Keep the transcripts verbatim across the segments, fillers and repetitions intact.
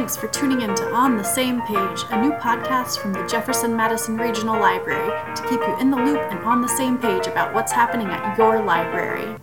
Thanks for tuning in to On the Same Page, a new podcast from the Jefferson Madison Regional Library to keep you in the loop and on the same page about what's happening at your library.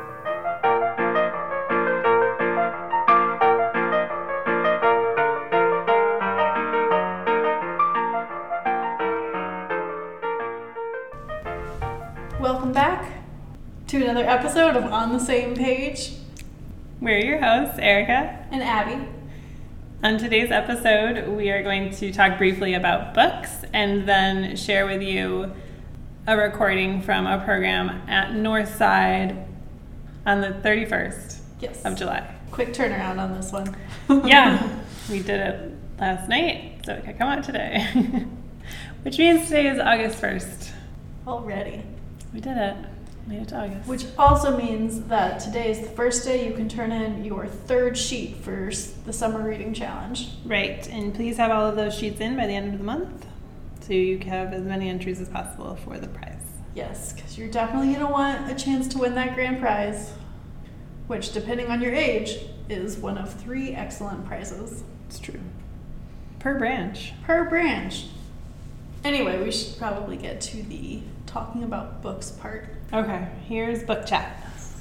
Welcome back to another episode of On the Same Page. We're your hosts, Erica and Abby. On today's episode, we are going to talk briefly about books and then share with you a recording from a program at Northside on the thirty-first yes. of July. Quick turnaround on this one. Yeah, we did it last night, so it could come out today. Which means today is August first. Already. We did it. Made it to August. Which also means that today is the first day you can turn in your third sheet for the summer reading challenge. Right, and please have all of those sheets in by the end of the month so you can have as many entries as possible for the prize. Yes, because you're definitely going to want a chance to win that grand prize, which, depending on your age, is one of three excellent prizes. It's true. Per branch. Per branch. Anyway, we should probably get to the talking about books part. Okay, here's book chat.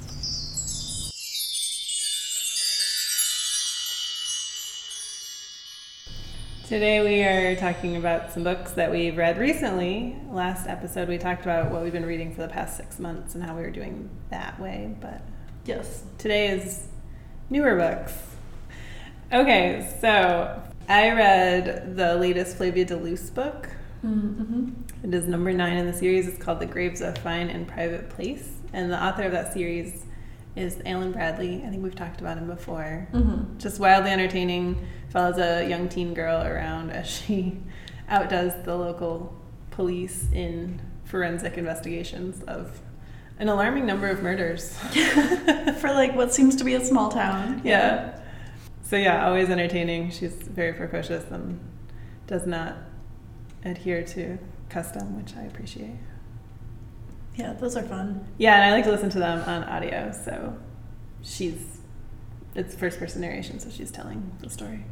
Today we are talking about some books that we've read recently. Last episode we talked about what we've been reading for the past six months and how we were doing that way, but yes, today is newer books. Okay, so I read the latest Flavia De Luce book. Mm-hmm. It is number nine in the series. It's called The Graves of Fine and Private Place. And the author of that series is Alan Bradley. I think we've talked about him before. Mm-hmm. Just wildly entertaining. Follows a young teen girl around as she outdoes the local police in forensic investigations of an alarming number of murders. For like what seems to be a small town. Yeah. yeah. So yeah, always entertaining. She's very precocious and does not adhere to custom, which I appreciate. Yeah, those are fun. Yeah, and I like to listen to them on audio, so she's, it's first person narration, so she's telling the story.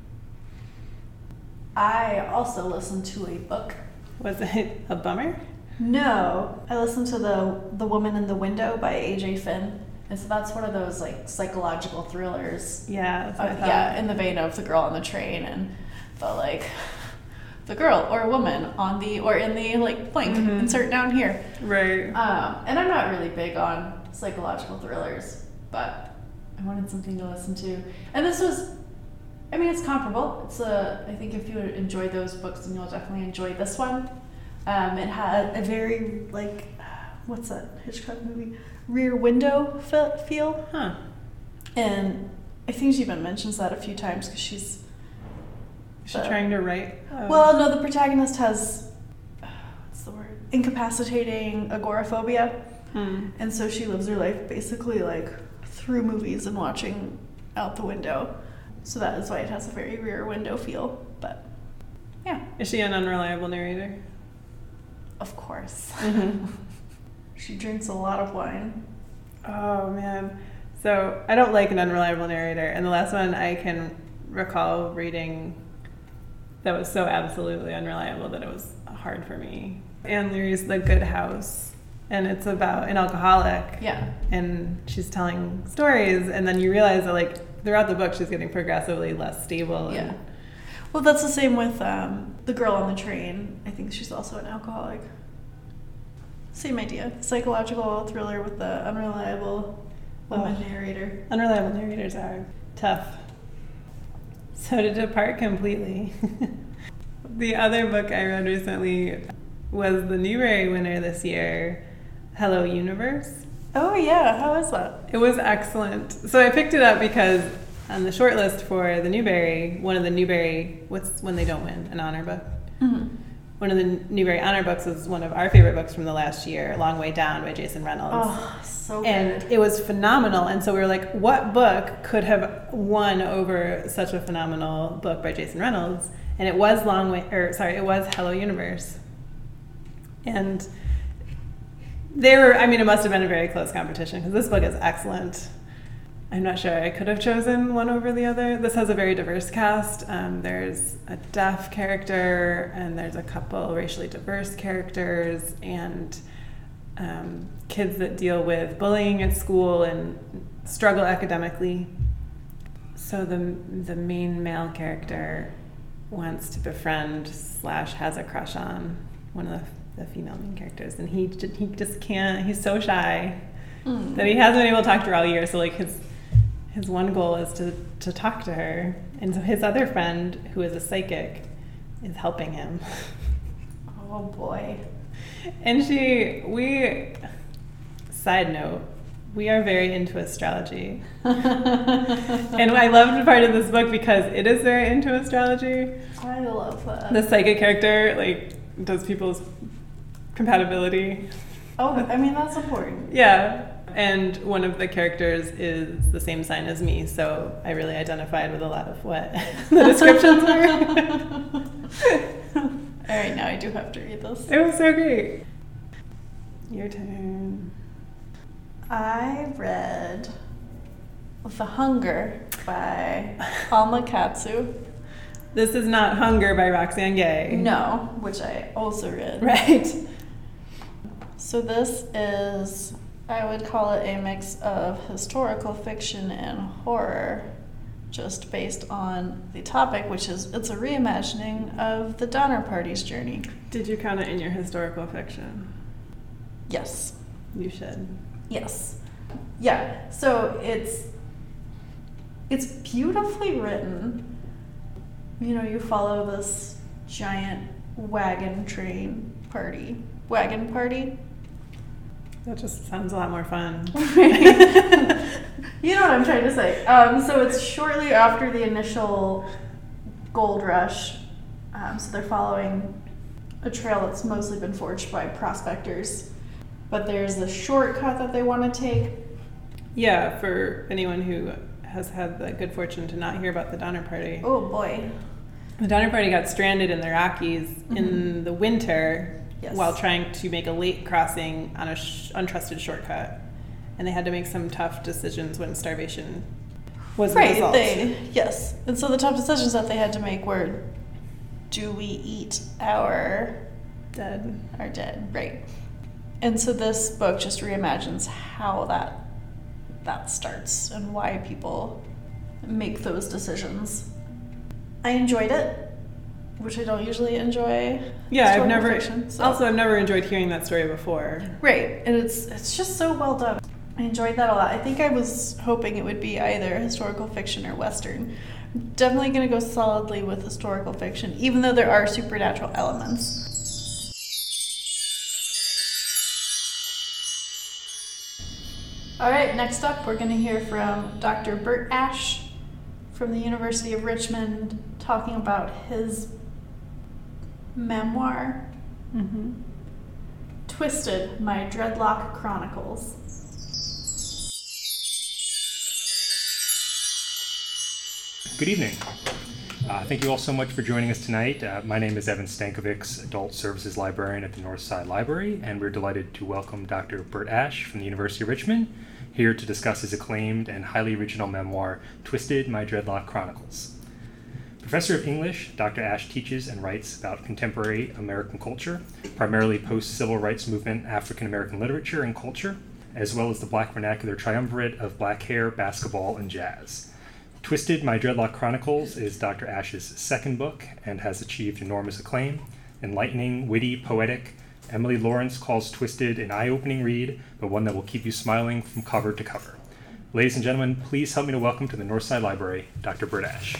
I also listened to a book. Was it a bummer? No, I listened to the The Woman in the Window by A J Finn. And so that's one of those like psychological thrillers. Yeah, that's what uh, I thought. Yeah, in the vein of The Girl on the Train and the like the girl or woman on the or in the like blank mm-hmm. insert down here. Right. Um, and I'm not really big on psychological thrillers, but I wanted something to listen to. And this was, I mean, it's comparable. It's a, I think if you enjoy those books, then you'll definitely enjoy this one. Um, it had a very like, what's that Hitchcock movie? Rear Window feel. Huh. And I think she even mentions that a few times because she's. Is she the, trying to write? Oh. Well, no, the protagonist has, uh, what's the word? Incapacitating agoraphobia. Hmm. And so she lives her life basically like through movies and watching out the window. So that is why it has a very Rear Window feel. But yeah. Is she an unreliable narrator? Of course. Mm-hmm. She drinks a lot of wine. Oh, man. So I don't like an unreliable narrator. And the last one I can recall reading that was so absolutely unreliable that it was hard for me. Anne Leary's The Good House. And it's about an alcoholic. Yeah. And she's telling stories. And then you realize that, like, throughout the book, she's getting progressively less stable. Yeah. Well, that's the same with um, The Girl on the Train. I think she's also an alcoholic. Same idea. Psychological thriller with the unreliable woman oh. narrator. Unreliable narrators are tough. So to depart completely, the other book I read recently was the Newbery winner this year, Hello Universe. Oh yeah, how was that? It was excellent. So I picked it up because on the short list for the Newbery, one of the Newbery, what's when they don't win, an honor book? Mm-hmm. One of the Newbery honor books was one of our favorite books from the last year, Long Way Down by Jason Reynolds. Oh, so good. And it was phenomenal. And so we were like, what book could have won over such a phenomenal book by Jason Reynolds? And it was Long Way, or sorry, it was Hello Universe. And they were, I mean, it must have been a very close competition because this book is excellent. I'm not sure I could have chosen one over the other. This has a very diverse cast. Um, there's a deaf character, and there's a couple racially diverse characters, and um, kids that deal with bullying at school and struggle academically. So the the main male character wants to befriend slash has a crush on one of the, the female main characters, and he he just can't. He's so shy mm. that he hasn't been able to talk to her all year. So like his his one goal is to to talk to her, and so his other friend, who is a psychic, is helping him. Oh boy! And she we side note. We are very into astrology. And I loved part of this book because it is very into astrology. I love that. The psychic character, like, does people's compatibility. Oh, I mean, that's important. Yeah. And one of the characters is the same sign as me, so I really identified with a lot of what the descriptions were. All right, now I do have to read this. It was so great. Your turn. I read The Hunger by Alma Katsu. This is not Hunger by Roxane Gay. No, which I also read. Right. So this is, I would call it a mix of historical fiction and horror, just based on the topic, which is, it's a reimagining of the Donner Party's journey. Did you count it in your historical fiction? Yes. You should. Yes. Yeah. So it's it's beautifully written. You know, you follow this giant wagon train party. Wagon party? That just sounds a lot more fun. You know what I'm trying to say. Um, so it's shortly after the initial gold rush. Um, so they're following a trail that's mostly been forged by prospectors. But there's a shortcut that they want to take. Yeah, for anyone who has had the good fortune to not hear about the Donner Party. Oh boy. The Donner Party got stranded in the Rockies mm-hmm. in the winter yes. while trying to make a lake crossing on a sh- untrusted shortcut. And they had to make some tough decisions when starvation was right, the result. They, yes. And so the tough decisions that they had to make were, do we eat our dead? Our dead, right. And so this book just reimagines how that that starts and why people make those decisions. I enjoyed it, which I don't usually enjoy. Yeah, I've never. Fiction, so. Also, I've never enjoyed hearing that story before. Right, and it's it's just so well done. I enjoyed that a lot. I think I was hoping it would be either historical fiction or Western. Definitely going to go solidly with historical fiction, even though there are supernatural elements. All right, next up, we're going to hear from Doctor Bert Ash from the University of Richmond talking about his memoir, mm-hmm. Twisted, My Dreadlock Chronicles. Good evening. Uh, thank you all so much for joining us tonight. Uh, my name is Evan Stankovics, Adult Services Librarian at the Northside Library, and we're delighted to welcome Doctor Bert Ash from the University of Richmond here to discuss his acclaimed and highly original memoir, Twisted, My Dreadlock Chronicles. Professor of English, Doctor Ash teaches and writes about contemporary American culture, primarily post-civil rights movement African American literature and culture, as well as the Black vernacular triumvirate of black hair, basketball, and jazz. Twisted, My Dreadlock Chronicles is Doctor Ash's second book and has achieved enormous acclaim. Enlightening, witty, poetic, Emily Lawrence calls Twisted an eye-opening read, but one that will keep you smiling from cover to cover. Ladies and gentlemen, please help me to welcome to the Northside Library, Doctor Bert Ash.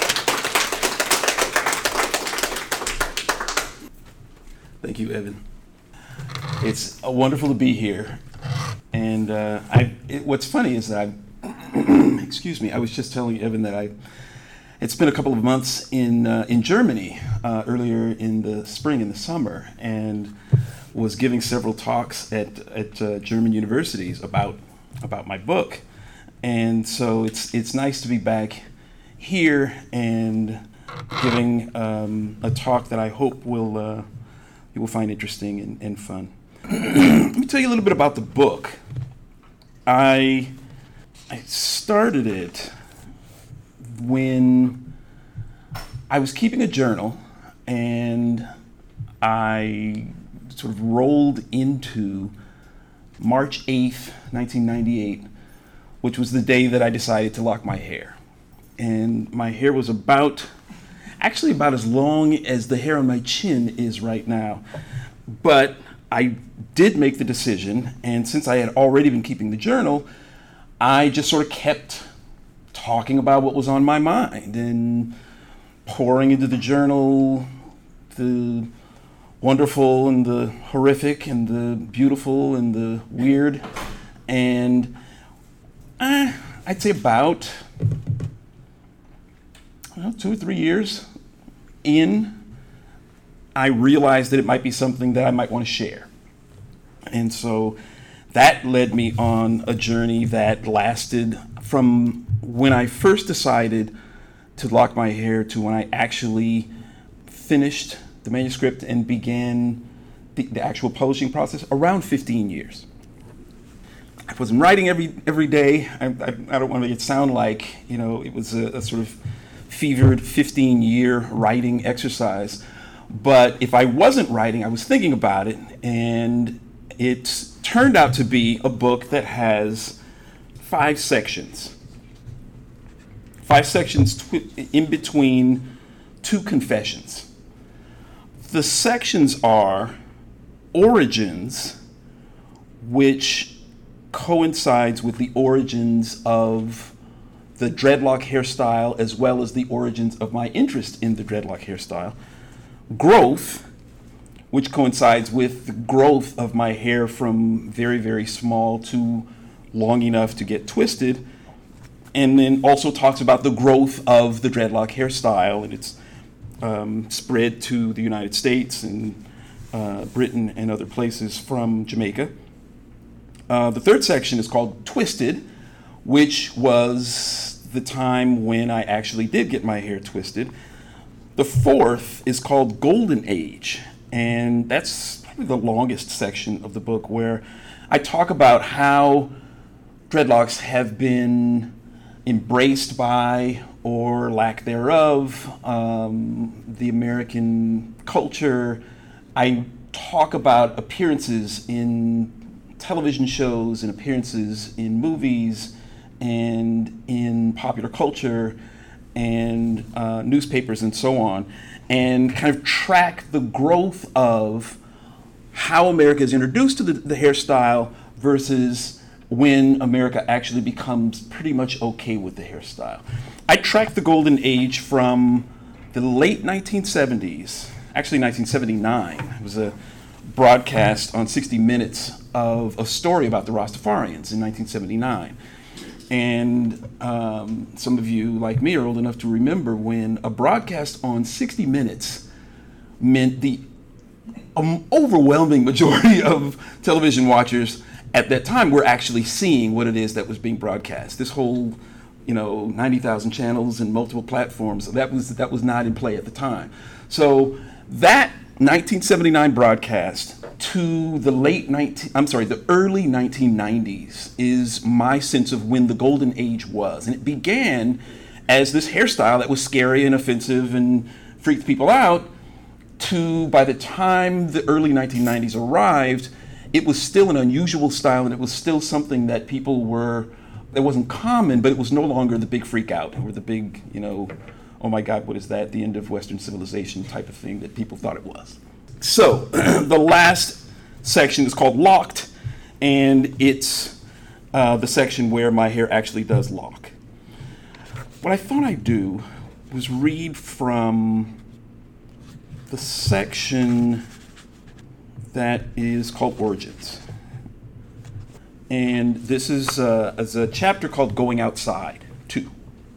Thank you, Evan. It's uh, wonderful to be here. And uh, I, it, what's funny is that I, excuse me, I was just telling Evan that I, it's been a couple of months in uh, in Germany uh, earlier in the spring and the summer, and was giving several talks at at uh, German universities about about my book, and so it's it's nice to be back here and giving um, a talk that I hope will uh, you will find interesting and, and fun. Let me tell you a little bit about the book. I I started it when I was keeping a journal, and I sort of rolled into March eighth, nineteen ninety-eight, which was the day that I decided to lock my hair. And my hair was about, actually about as long as the hair on my chin is right now. But I did make the decision, and since I had already been keeping the journal, I just sort of kept talking about what was on my mind and pouring into the journal the wonderful and the horrific and the beautiful and the weird. And uh, I'd say about well, two or three years in, I realized that it might be something that I might want to share. And so that led me on a journey that lasted from when I first decided to lock my hair to when I actually finished the manuscript and began the, the actual publishing process, around fifteen years. I wasn't writing every every day. I, I, I don't want to make it sound like, you know, it was a, a sort of fevered fifteen-year writing exercise. But if I wasn't writing, I was thinking about it, and it turned out to be a book that has five sections. Five sections tw- in between two confessions. The sections are origins, which coincides with the origins of the dreadlock hairstyle as well as the origins of my interest in the dreadlock hairstyle. Growth, which coincides with the growth of my hair from very, very small to long enough to get twisted, and then also talks about the growth of the dreadlock hairstyle and its um, spread to the United States and uh, Britain and other places from Jamaica. Uh, the third section is called Twisted, which was the time when I actually did get my hair twisted. The fourth is called Golden Age, and that's probably the longest section of the book, where I talk about how dreadlocks have been embraced by, or lack thereof, um, the American culture. I talk about appearances in television shows and appearances in movies and in popular culture and uh, newspapers and so on, and kind of track the growth of how America is introduced to the, the hairstyle versus when America actually becomes pretty much okay with the hairstyle. I tracked the Golden Age from the late nineteen seventies, actually nineteen seventy-nine. It was a broadcast on sixty minutes of a story about the Rastafarians in nineteen seventy-nine. And um, some of you, like me, are old enough to remember when a broadcast on sixty minutes meant the um, overwhelming majority of television watchers at that time were actually seeing what it is that was being broadcast. This whole, you know, ninety thousand channels and multiple platforms, that was that was not in play at the time. So that nineteen seventy-nine broadcast to the late nineteen, I'm sorry, the early nineteen nineties is my sense of when the Golden Age was. And it began as this hairstyle that was scary and offensive and freaked people out, to by the time the early nineteen nineties arrived, it was still an unusual style, and it was still something that people were, that wasn't common, but it was no longer the big freak out or the big, you know, oh my God, what is that? The end of Western civilization type of thing that people thought it was. So the last section is called Locked, and it's uh, the section where my hair actually does lock. What I thought I'd do was read from the section that is called Origins. And this is, uh, is a chapter called Going Outside, two.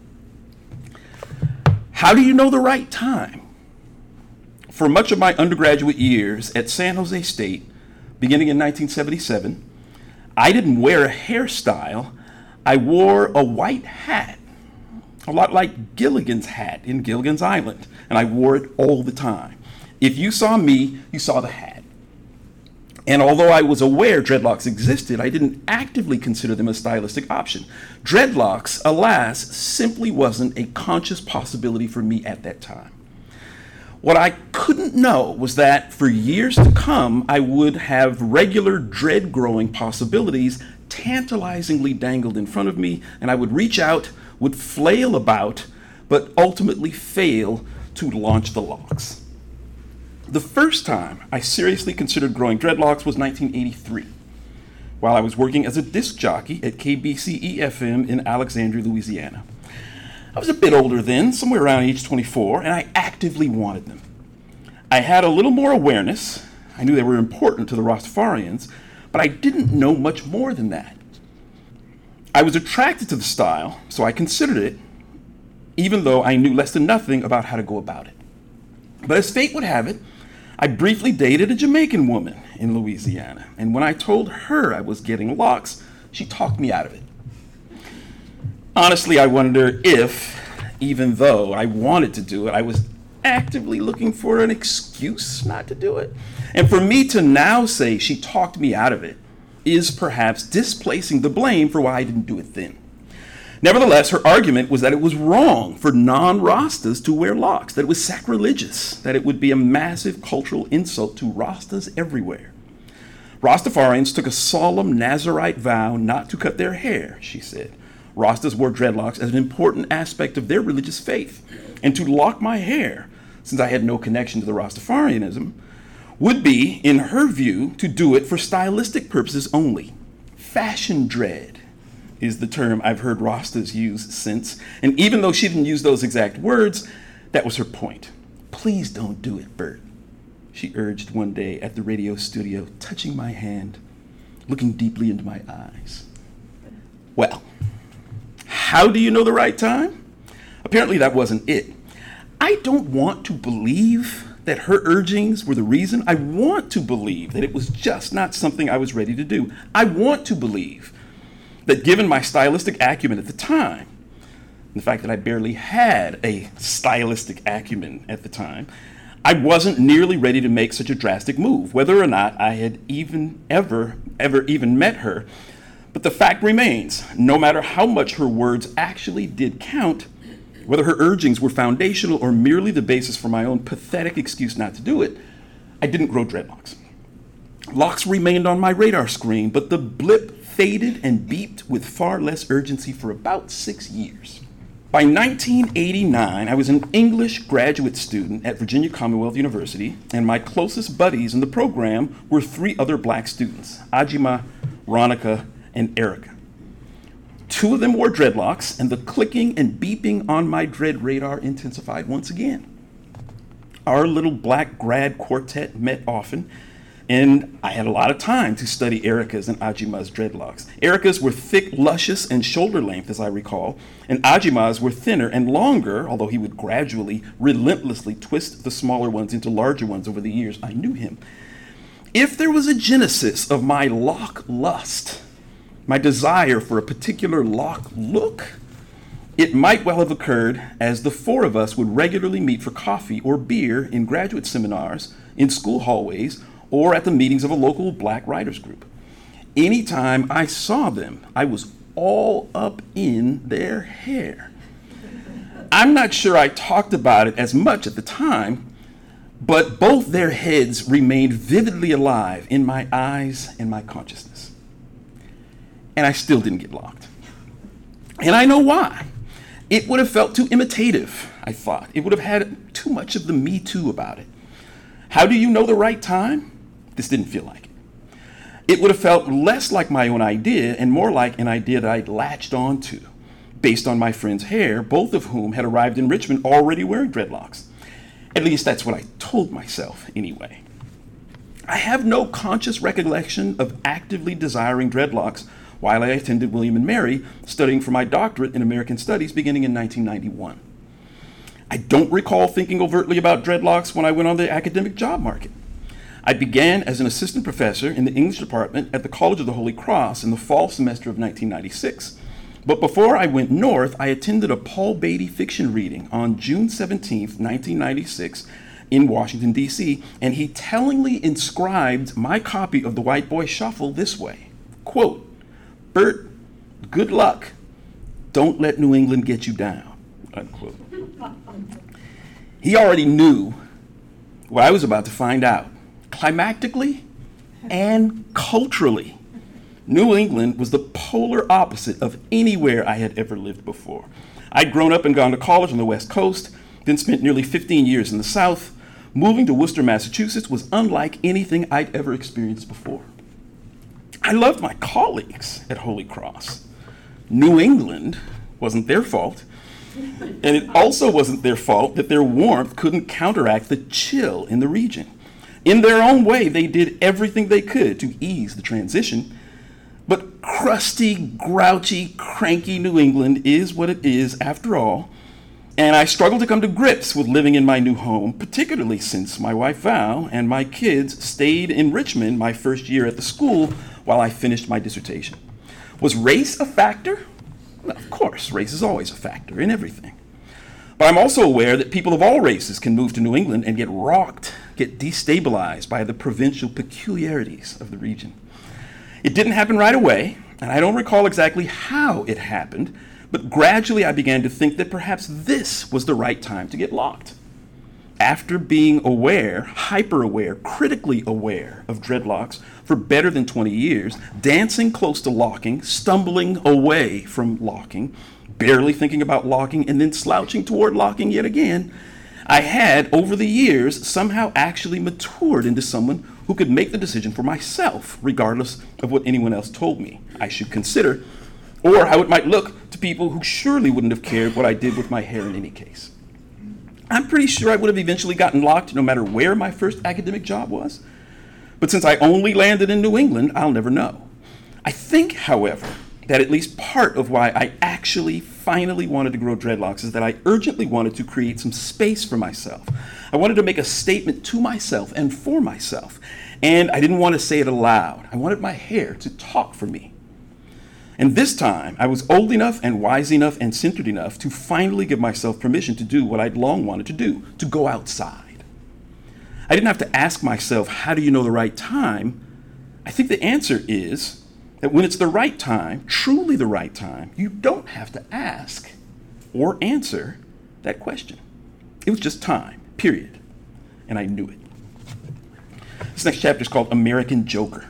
How do you know the right time? For much of my undergraduate years at San Jose State, beginning in nineteen seventy-seven, I didn't wear a hairstyle. I wore a white hat, a lot like Gilligan's hat in Gilligan's Island, and I wore it all the time. If you saw me, you saw the hat. And although I was aware dreadlocks existed, I didn't actively consider them a stylistic option. Dreadlocks, alas, simply wasn't a conscious possibility for me at that time. What I couldn't know was that for years to come, I would have regular dread-growing possibilities tantalizingly dangled in front of me, and I would reach out, would flail about, but ultimately fail to launch the locks. The first time I seriously considered growing dreadlocks was nineteen eighty-three, while I was working as a disc jockey at K B C E F M in Alexandria, Louisiana. I was a bit older then, somewhere around age twenty-four, and I actively wanted them. I had a little more awareness. I knew they were important to the Rastafarians, but I didn't know much more than that. I was attracted to the style, so I considered it, even though I knew less than nothing about how to go about it. But as fate would have it, I briefly dated a Jamaican woman in Louisiana, and when I told her I was getting locks, she talked me out of it. Honestly, I wonder if, even though I wanted to do it, I was actively looking for an excuse not to do it. And for me to now say she talked me out of it is perhaps displacing the blame for why I didn't do it then. Nevertheless, her argument was that it was wrong for non-Rastas to wear locks, that it was sacrilegious, that it would be a massive cultural insult to Rastas everywhere. Rastafarians took a solemn Nazirite vow not to cut their hair, she said. Rastas wore dreadlocks as an important aspect of their religious faith, and to lock my hair, since I had no connection to the Rastafarianism, would be, in her view, to do it for stylistic purposes only. Fashion dread is the term I've heard Rastas use since, and even though she didn't use those exact words, that was her point. Please don't do it, Bert, she urged one day at the radio studio, touching my hand, looking deeply into my eyes. Well, how do you know the right time? Apparently that wasn't it. I don't want to believe that her urgings were the reason. I want to believe that it was just not something I was ready to do. I want to believe that given my stylistic acumen at the time, the fact that I barely had a stylistic acumen at the time, I wasn't nearly ready to make such a drastic move, whether or not I had even ever, ever even met her. But the fact remains, no matter how much her words actually did count, whether her urgings were foundational or merely the basis for my own pathetic excuse not to do it, I didn't grow dreadlocks. Locks remained on my radar screen, but the blip faded and beeped with far less urgency for about six years. By nineteen eighty-nine, I was an English graduate student at Virginia Commonwealth University, and my closest buddies in the program were three other black students, Ajima, Ronica, and Erica. Two of them wore dreadlocks, and the clicking and beeping on my dread radar intensified once again. Our little black grad quartet met often, and I had a lot of time to study Erica's and Ajima's dreadlocks. Erica's were thick, luscious, and shoulder length, as I recall, and Ajima's were thinner and longer, although he would gradually, relentlessly twist the smaller ones into larger ones over the years I knew him. If there was a genesis of my lock lust, my desire for a particular lock look, it might well have occurred as the four of us would regularly meet for coffee or beer in graduate seminars, in school hallways, or at the meetings of a local black writers group. Anytime I saw them, I was all up in their hair. I'm not sure I talked about it as much at the time, but both their heads remained vividly alive in my eyes and my consciousness. And I still didn't get locked. And I know why. It would have felt too imitative, I thought. It would have had too much of the Me Too about it. How do you know the right time? This didn't feel like it. It would have felt less like my own idea and more like an idea that I'd latched onto, based on my friend's hair, both of whom had arrived in Richmond already wearing dreadlocks. At least that's what I told myself anyway. I have no conscious recollection of actively desiring dreadlocks while I attended William and Mary, studying for my doctorate in American Studies beginning in nineteen ninety-one. I don't recall thinking overtly about dreadlocks when I went on the academic job market. I began as an assistant professor in the English department at the College of the Holy Cross in the fall semester of nineteen ninety-six. But before I went north, I attended a Paul Beatty fiction reading on June seventeenth, nineteen ninety-six, in Washington, D C, and he tellingly inscribed my copy of the White Boy Shuffle this way, quote, "Bert, good luck. Don't let New England get you down," unquote. He already knew what I was about to find out. Climactically and culturally, New England was the polar opposite of anywhere I had ever lived before. I'd grown up and gone to college on the West Coast, then spent nearly fifteen years in the South. Moving to Worcester, Massachusetts was unlike anything I'd ever experienced before. I loved my colleagues at Holy Cross. New England wasn't their fault, and it also wasn't their fault that their warmth couldn't counteract the chill in the region. In their own way, they did everything they could to ease the transition, but crusty, grouchy, cranky New England is what it is after all, and I struggled to come to grips with living in my new home, particularly since my wife Val and my kids stayed in Richmond my first year at the school while I finished my dissertation. Was race a factor? Well, of course, race is always a factor in everything. But I'm also aware that people of all races can move to New England and get rocked, get destabilized by the provincial peculiarities of the region. It didn't happen right away, and I don't recall exactly how it happened, but gradually I began to think that perhaps this was the right time to get locked. After being aware, hyper-aware, critically aware of dreadlocks for better than twenty years, dancing close to locking, stumbling away from locking, barely thinking about locking, and then slouching toward locking yet again, I had, over the years, somehow actually matured into someone who could make the decision for myself, regardless of what anyone else told me I should consider, or how it might look to people who surely wouldn't have cared what I did with my hair in any case. I'm pretty sure I would have eventually gotten locked no matter where my first academic job was. But since I only landed in New England, I'll never know. I think, however, that at least part of why I actually finally wanted to grow dreadlocks is that I urgently wanted to create some space for myself. I wanted to make a statement to myself and for myself. And I didn't want to say it aloud. I wanted my hair to talk for me. And this time, I was old enough and wise enough and centered enough to finally give myself permission to do what I'd long wanted to do, to go outside. I didn't have to ask myself, how do you know the right time? I think the answer is that when it's the right time, truly the right time, you don't have to ask or answer that question. It was just time, period. And I knew it. This next chapter is called American Joker.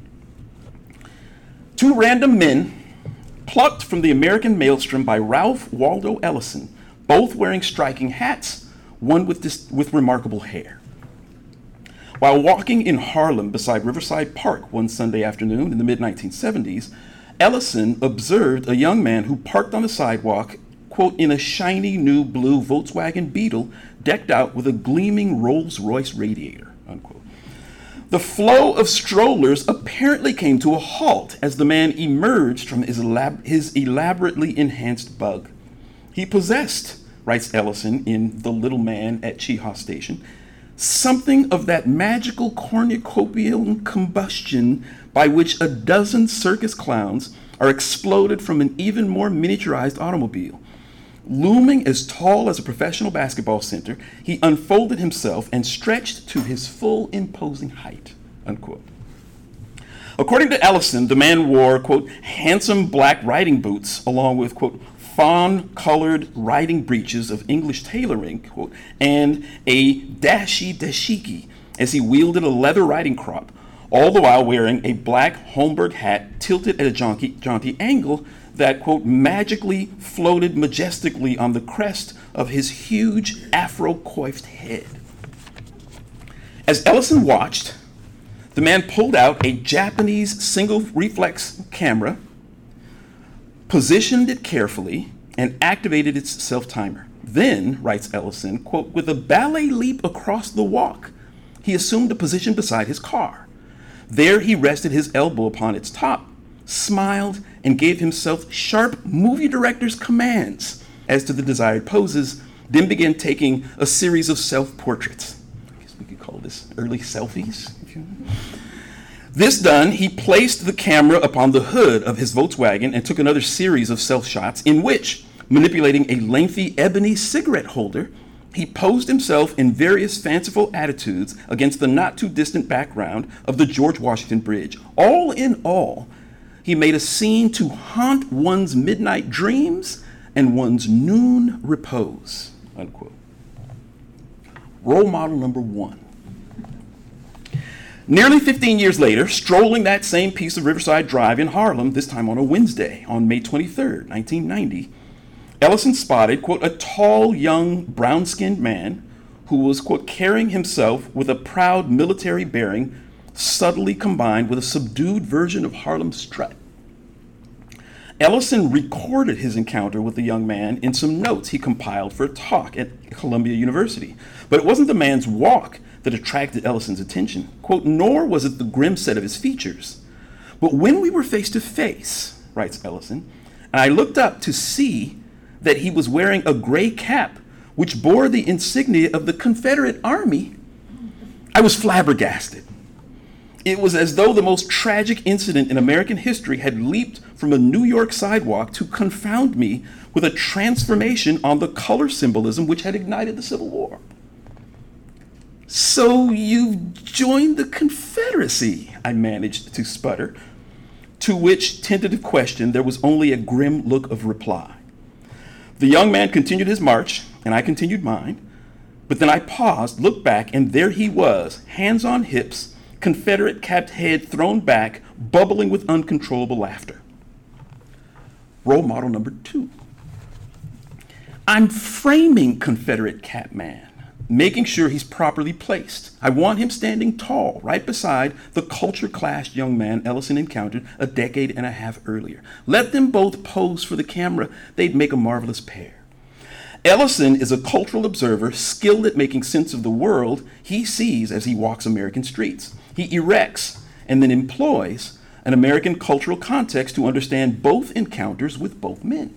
Two random men plucked from the American maelstrom by Ralph Waldo Ellison, both wearing striking hats, one with, dis- with remarkable hair. While walking in Harlem beside Riverside Park one Sunday afternoon in the mid nineteen seventies, Ellison observed a young man who parked on the sidewalk, quote, in a shiny new blue Volkswagen Beetle decked out with a gleaming Rolls-Royce radiator, unquote. The flow of strollers apparently came to a halt as the man emerged from his, elab- his elaborately enhanced bug. He possessed, writes Ellison in The Little Man at Chehaw Station, something of that magical cornucopial combustion by which a dozen circus clowns are exploded from an even more miniaturized automobile. Looming as tall as a professional basketball center, he unfolded himself and stretched to his full imposing height, unquote. According to Ellison, the man wore, quote, handsome black riding boots along with, quote, fawn-colored riding breeches of English tailoring, quote, and a dashi dashiki as he wielded a leather riding crop, all the while wearing a black Holmberg hat tilted at a jaunty, jaunty angle that, quote, magically floated majestically on the crest of his huge afro-coiffed head. As Ellison watched, the man pulled out a Japanese single reflex camera, positioned it carefully, and activated its self-timer. Then, writes Ellison, quote, with a ballet leap across the walk, he assumed a position beside his car. There he rested his elbow upon its top, smiled, and gave himself sharp movie director's commands as to the desired poses, then began taking a series of self-portraits. I guess we could call this early selfies, if you will. This done, he placed the camera upon the hood of his Volkswagen and took another series of self-shots in which, manipulating a lengthy ebony cigarette holder, He posed himself in various fanciful attitudes against the not-too-distant background of the George Washington Bridge. All in all, he made a scene to haunt one's midnight dreams and one's noon repose, unquote. Role model number one. Nearly fifteen years later, strolling that same piece of Riverside Drive in Harlem, this time on a Wednesday, on May twenty-third, nineteen ninety, Ellison spotted, quote, a tall, young, brown-skinned man who was, quote, carrying himself with a proud military bearing subtly combined with a subdued version of Harlem strut. Ellison recorded his encounter with the young man in some notes he compiled for a talk at Columbia University. But it wasn't the man's walk that attracted Ellison's attention, quote, nor was it the grim set of his features. But when we were face to face, writes Ellison, and I looked up to see that he was wearing a gray cap which bore the insignia of the Confederate Army, I was flabbergasted. It was as though the most tragic incident in American history had leaped from a New York sidewalk to confound me with a transformation on the color symbolism which had ignited the Civil War. So you've joined the Confederacy, I managed to sputter, to which tentative question there was only a grim look of reply. The young man continued his march, and I continued mine, but then I paused, looked back, and there he was, hands on hips, Confederate capped head thrown back, bubbling with uncontrollable laughter. Role model number two. I'm framing Confederate cap man, making sure he's properly placed. I want him standing tall, right beside the culture-clashed young man Ellison encountered a decade and a half earlier. Let them both pose for the camera. They'd make a marvelous pair. Ellison is a cultural observer skilled at making sense of the world he sees as he walks American streets. He erects and then employs an American cultural context to understand both encounters with both men.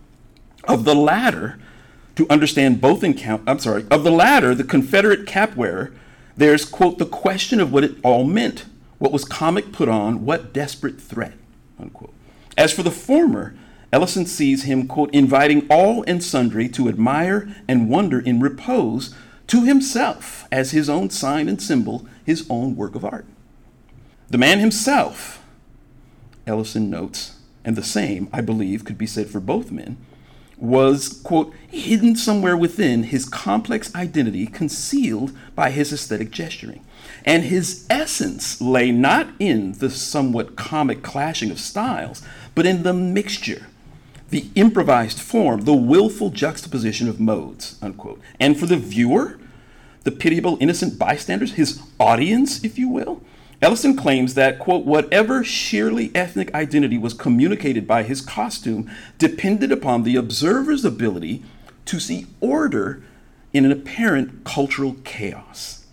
Of the latter, to understand both encounters, I'm sorry, of the latter, the Confederate cap wearer, there's, quote, the question of what it all meant, what was comic put on, what desperate threat, unquote. As for the former, Ellison sees him, quote, inviting all and sundry to admire and wonder in repose to himself as his own sign and symbol, his own work of art. The man himself, Ellison notes, and the same, I believe, could be said for both men, was, quote, hidden somewhere within his complex identity concealed by his aesthetic gesturing. And his essence lay not in the somewhat comic clashing of styles, but in the mixture, the improvised form, the willful juxtaposition of modes, unquote. And for the viewer, the pitiable innocent bystanders, his audience, if you will, Ellison claims that, quote, whatever sheerly ethnic identity was communicated by his costume depended upon the observer's ability to see order in an apparent cultural chaos.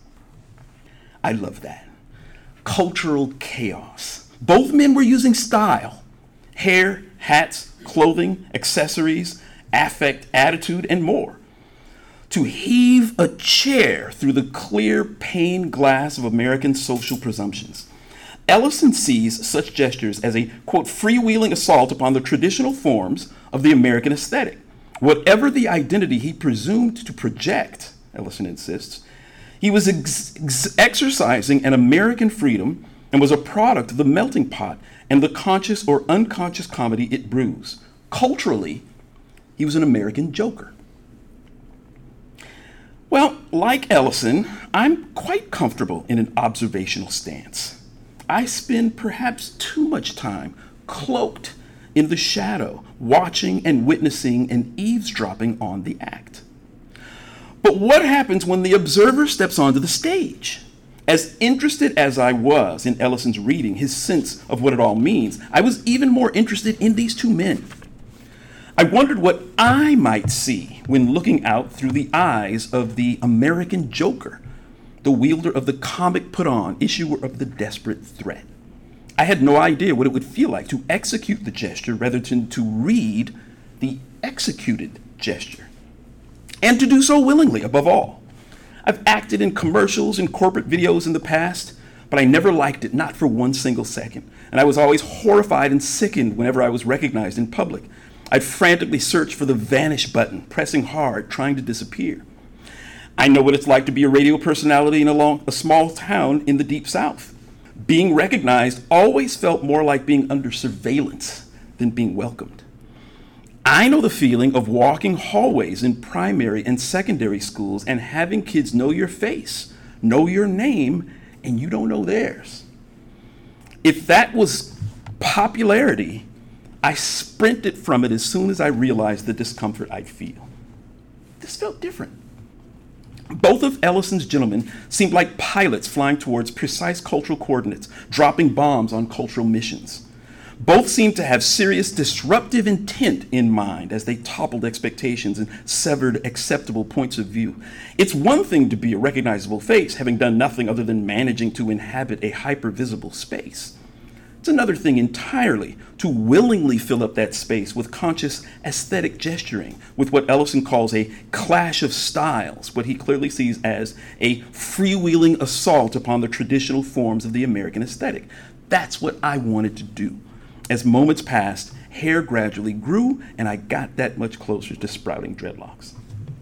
I love that. Cultural chaos. Both men were using style, hair, hats, clothing, accessories, affect, attitude, and more, to heave a chair through the clear pane glass of American social presumptions. Ellison sees such gestures as a, quote, freewheeling assault upon the traditional forms of the American aesthetic. Whatever the identity he presumed to project, Ellison insists, he was ex- ex- exercising an American freedom and was a product of the melting pot and the conscious or unconscious comedy it brews. Culturally, he was an American joker. Well, like Ellison, I'm quite comfortable in an observational stance. I spend perhaps too much time cloaked in the shadow, watching and witnessing and eavesdropping on the act. But what happens when the observer steps onto the stage? As interested as I was in Ellison's reading, his sense of what it all means, I was even more interested in these two men. I wondered what I might see when looking out through the eyes of the American joker, the wielder of the comic put on, issuer of the desperate threat. I had no idea what it would feel like to execute the gesture rather than to read the executed gesture, and to do so willingly, above all. I've acted in commercials and corporate videos in the past, but I never liked it, not for one single second. And I was always horrified and sickened whenever I was recognized in public. I'd frantically search for the vanish button, pressing hard, trying to disappear. I know what it's like to be a radio personality in a, long, a small town in the Deep South. Being recognized always felt more like being under surveillance than being welcomed. I know the feeling of walking hallways in primary and secondary schools and having kids know your face, know your name, and you don't know theirs. If that was popularity, I sprinted from it as soon as I realized the discomfort I'd feel. This felt different. Both of Ellison's gentlemen seemed like pilots flying towards precise cultural coordinates, dropping bombs on cultural missions. Both seemed to have serious disruptive intent in mind as they toppled expectations and severed acceptable points of view. It's one thing to be a recognizable face, having done nothing other than managing to inhabit a hyper-visible space. It's another thing entirely to willingly fill up that space with conscious aesthetic gesturing, with what Ellison calls a clash of styles, what he clearly sees as a freewheeling assault upon the traditional forms of the American aesthetic. That's what I wanted to do. As moments passed, hair gradually grew, and I got that much closer to sprouting dreadlocks.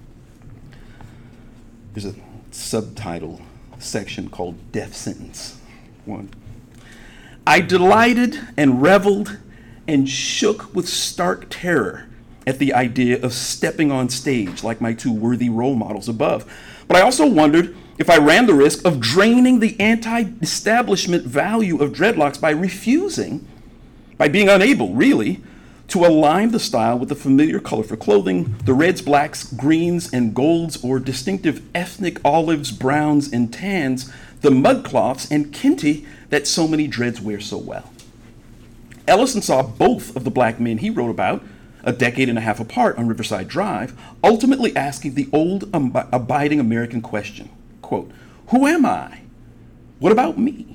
There's a subtitle section called Death Sentence. One. I delighted and reveled and shook with stark terror at the idea of stepping on stage like my two worthy role models above. But I also wondered if I ran the risk of draining the anti-establishment value of dreadlocks by refusing, by being unable, really, to align the style with the familiar color for clothing, the reds, blacks, greens, and golds, or distinctive ethnic olives, browns, and tans, the mudcloths and kente that so many dreads wear so well. Ellison saw both of the black men he wrote about, a decade and a half apart on Riverside Drive, ultimately asking the old um, abiding American question, quote, who am I? What about me?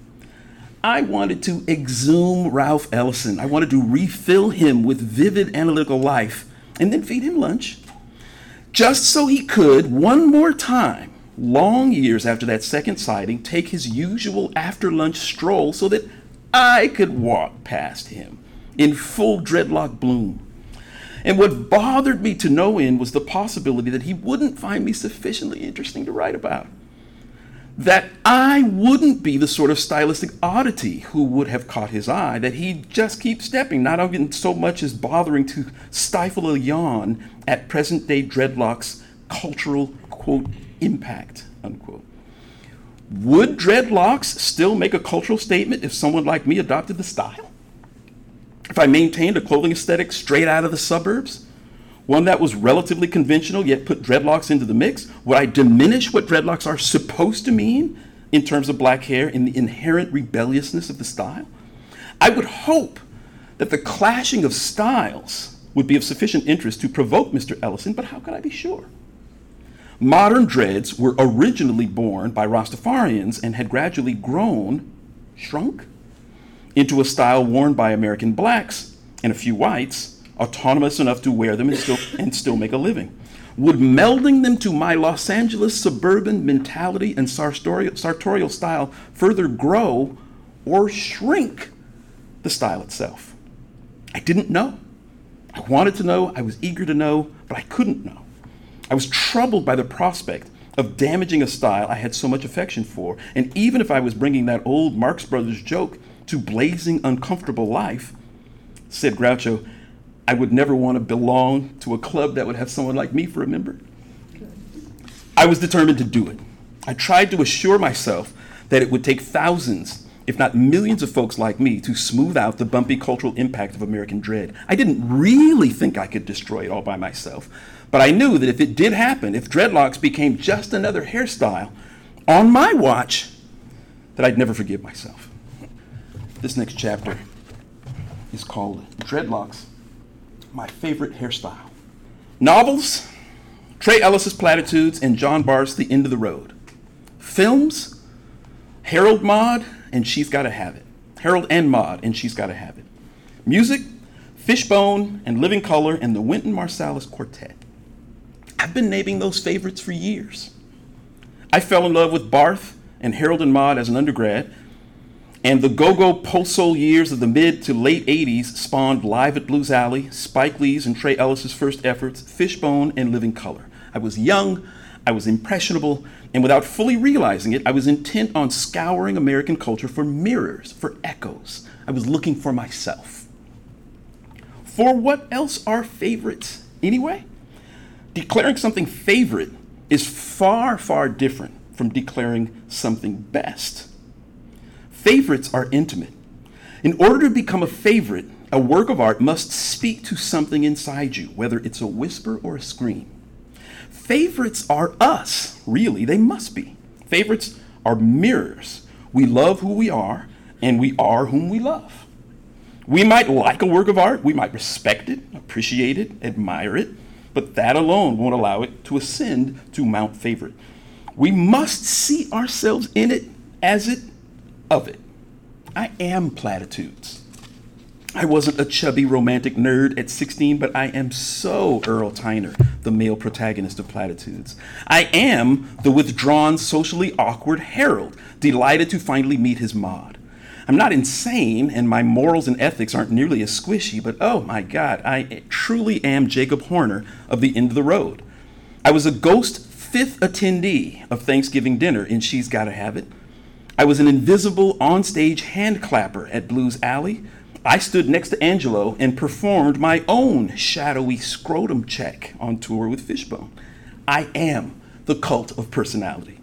I wanted to exhume Ralph Ellison. I wanted to refill him with vivid analytical life and then feed him lunch, just so he could, one more time, long years after that second sighting, take his usual after-lunch stroll so that I could walk past him in full dreadlock bloom. And what bothered me to no end was the possibility that he wouldn't find me sufficiently interesting to write about. That I wouldn't be the sort of stylistic oddity who would have caught his eye, that he'd just keep stepping, not even so much as bothering to stifle a yawn at present-day dreadlocks' cultural, quote, impact, unquote. Would dreadlocks still make a cultural statement if someone like me adopted the style? If I maintained a clothing aesthetic straight out of the suburbs, one that was relatively conventional yet put dreadlocks into the mix, would I diminish what dreadlocks are supposed to mean in terms of black hair and the inherent rebelliousness of the style? I would hope that the clashing of styles would be of sufficient interest to provoke Mister Ellison, but how could I be sure? Modern dreads were originally born by Rastafarians and had gradually grown, shrunk, into a style worn by American blacks and a few whites, autonomous enough to wear them and still, and still make a living. Would melding them to my Los Angeles suburban mentality and sartorial, sartorial style further grow or shrink the style itself? I didn't know. I wanted to know, I was eager to know, but I couldn't know. I was troubled by the prospect of damaging a style I had so much affection for, and even if I was bringing that old Marx Brothers joke to blazing uncomfortable life, said Groucho, I would never want to belong to a club that would have someone like me for a member. I was determined to do it. I tried to assure myself that it would take thousands, if not millions of folks like me to smooth out the bumpy cultural impact of American dread. I didn't really think I could destroy it all by myself, but I knew that if it did happen, if dreadlocks became just another hairstyle on my watch, that I'd never forgive myself. This next chapter is called Dreadlocks, My Favorite Hairstyle. Novels, Trey Ellis's Platitudes and John Barth's The End of the Road. Films, Harold Maude and She's Gotta Have It. Harold and Maude and She's Gotta Have It. Music, Fishbone and Living Color and the Wynton Marsalis Quartet. I've been naming those favorites for years. I fell in love with Barth and Harold and Maude as an undergrad, and the go-go post-soul years of the mid to late eighties spawned Live at Blues Alley, Spike Lee's and Trey Ellis's first efforts, Fishbone and Living Color. I was young, I was impressionable, and without fully realizing it, I was intent on scouring American culture for mirrors, for echoes. I was looking for myself. For what else are favorites, anyway? Declaring something favorite is far, far different from declaring something best. Favorites are intimate. In order to become a favorite, a work of art must speak to something inside you, whether it's a whisper or a scream. Favorites are us, really, they must be. Favorites are mirrors. We love who we are, and we are whom we love. We might like a work of art, we might respect it, appreciate it, admire it, but that alone won't allow it to ascend to Mount Favorite. We must see ourselves in it, as it, of it. I am Platitudes. I wasn't a chubby romantic nerd at sixteen, but I am so Earl Tyner, the male protagonist of Platitudes. I am the withdrawn, socially awkward Harold, delighted to finally meet his Maud. I'm not insane, and my morals and ethics aren't nearly as squishy, but oh my God, I truly am Jacob Horner of The End of the Road. I was a ghost fifth attendee of Thanksgiving dinner in She's Gotta Have It. I was an invisible onstage hand clapper at Blues Alley. I stood next to Angelo and performed my own shadowy scrotum check on tour with Fishbone. I am the cult of personality.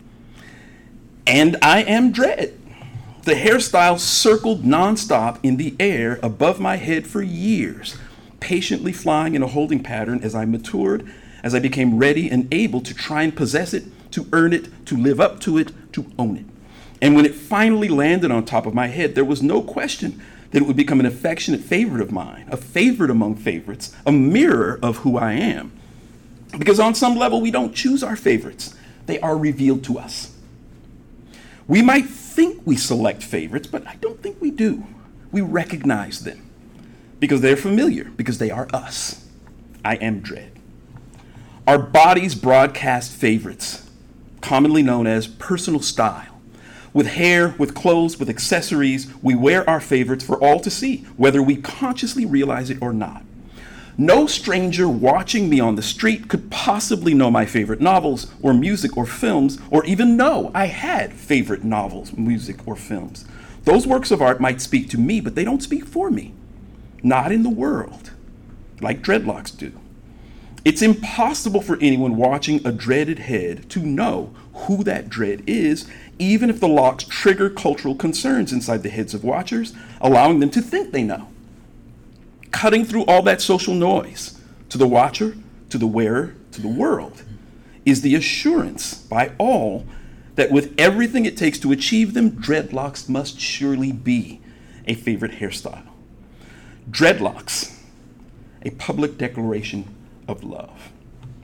And I am Dread. The hairstyle circled nonstop in the air above my head for years, patiently flying in a holding pattern as I matured, as I became ready and able to try and possess it, to earn it, to live up to it, to own it. And when it finally landed on top of my head, there was no question that it would become an affectionate favorite of mine, a favorite among favorites, a mirror of who I am. Because on some level, we don't choose our favorites. They are revealed to us. We might think we select favorites, but I don't think we do. We recognize them because they're familiar, because they are us. I am Dread. Our bodies broadcast favorites, commonly known as personal style. With hair, with clothes, with accessories, we wear our favorites for all to see, whether we consciously realize it or not. No stranger watching me on the street could possibly know my favorite novels or music or films, or even know I had favorite novels, music, or films. Those works of art might speak to me, but they don't speak for me. Not in the world, like dreadlocks do. It's impossible for anyone watching a dreaded head to know who that dread is, even if the locks trigger cultural concerns inside the heads of watchers, allowing them to think they know. Cutting through all that social noise, to the watcher, to the wearer, to the world, is the assurance by all that with everything it takes to achieve them, dreadlocks must surely be a favorite hairstyle. Dreadlocks, a public declaration of love.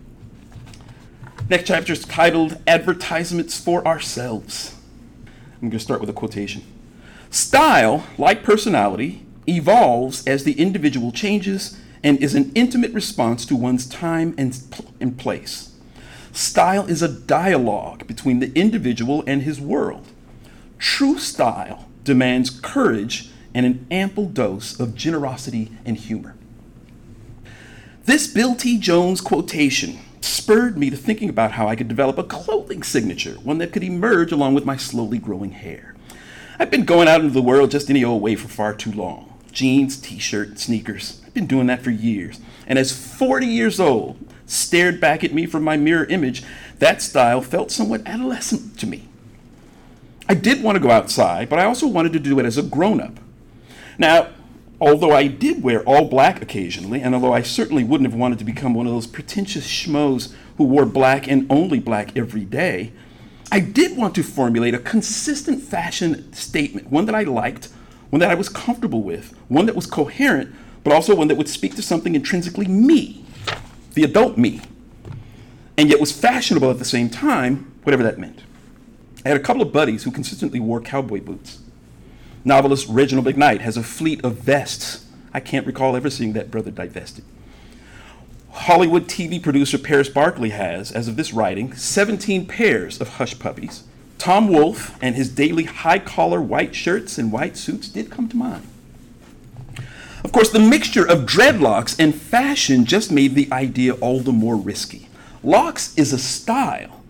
Next chapter is titled Advertisements for Ourselves. I'm going to start with a quotation. Style, like personality, evolves as the individual changes and is an intimate response to one's time and, and place. Style is a dialogue between the individual and his world. True style demands courage and an ample dose of generosity and humor. This Bill T. Jones quotation spurred me to thinking about how I could develop a clothing signature, one that could emerge along with my slowly growing hair. I've been going out into the world just any old way for far too long. Jeans, t-shirt, sneakers. I've been doing that for years. And as forty years old stared back at me from my mirror image, that style felt somewhat adolescent to me. I did want to go outside, but I also wanted to do it as a grown-up. Now, although I did wear all black occasionally, and although I certainly wouldn't have wanted to become one of those pretentious schmoes who wore black and only black every day, I did want to formulate a consistent fashion statement, one that I liked, one that I was comfortable with, one that was coherent, but also one that would speak to something intrinsically me, the adult me, and yet was fashionable at the same time, whatever that meant. I had a couple of buddies who consistently wore cowboy boots. Novelist Reginald McKnight has a fleet of vests. I can't recall ever seeing that brother divested. Hollywood T V producer Paris Barkley has, as of this writing, seventeen pairs of hush puppies. Tom Wolfe and his daily high-collar white shirts and white suits did come to mind. Of course, the mixture of dreadlocks and fashion just made the idea all the more risky. Locks is a style,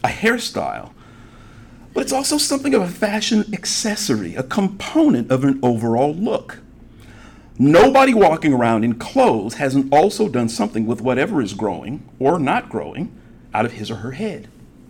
a hairstyle, but it's also something of a fashion accessory, a component of an overall look. Nobody walking around in clothes hasn't also done something with whatever is growing or not growing out of his or her head.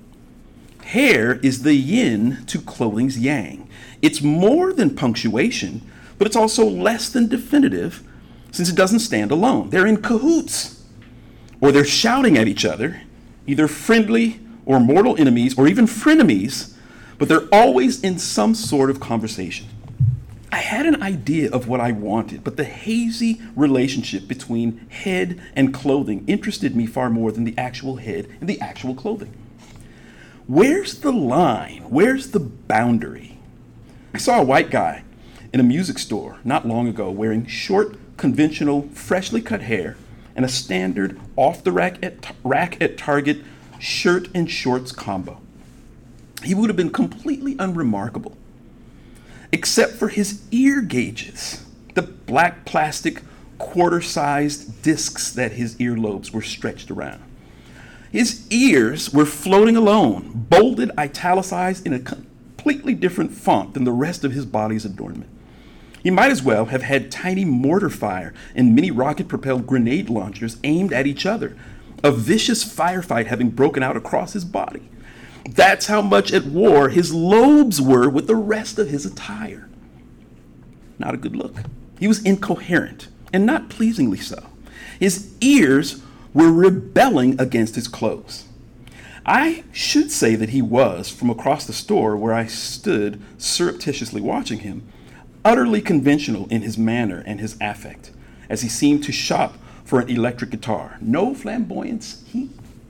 Hair is the yin to clothing's yang. It's more than punctuation, but it's also less than definitive since it doesn't stand alone. They're in cahoots, or they're shouting at each other, either friendly or mortal enemies or even frenemies, but they're always in some sort of conversation. I had an idea of what I wanted, but the hazy relationship between head and clothing interested me far more than the actual head and the actual clothing. Where's the line? Where's the boundary? I saw a white guy in a music store not long ago wearing short, conventional, freshly cut hair and a standard off-the-rack at, rack at Target shirt and shorts combo. He would have been completely unremarkable, except for his ear gauges, the black plastic quarter-sized discs that his earlobes were stretched around. His ears were floating alone, bolded, italicized in a completely different font than the rest of his body's adornment. He might as well have had tiny mortar fire and mini rocket-propelled grenade launchers aimed at each other, a vicious firefight having broken out across his body. That's how much at war his lobes were with the rest of his attire. Not a good look. He was incoherent, and not pleasingly so. His ears were rebelling against his clothes. I should say that he was, from across the store where I stood surreptitiously watching him, utterly conventional in his manner and his affect, as he seemed to shop for an electric guitar. No flamboyance, he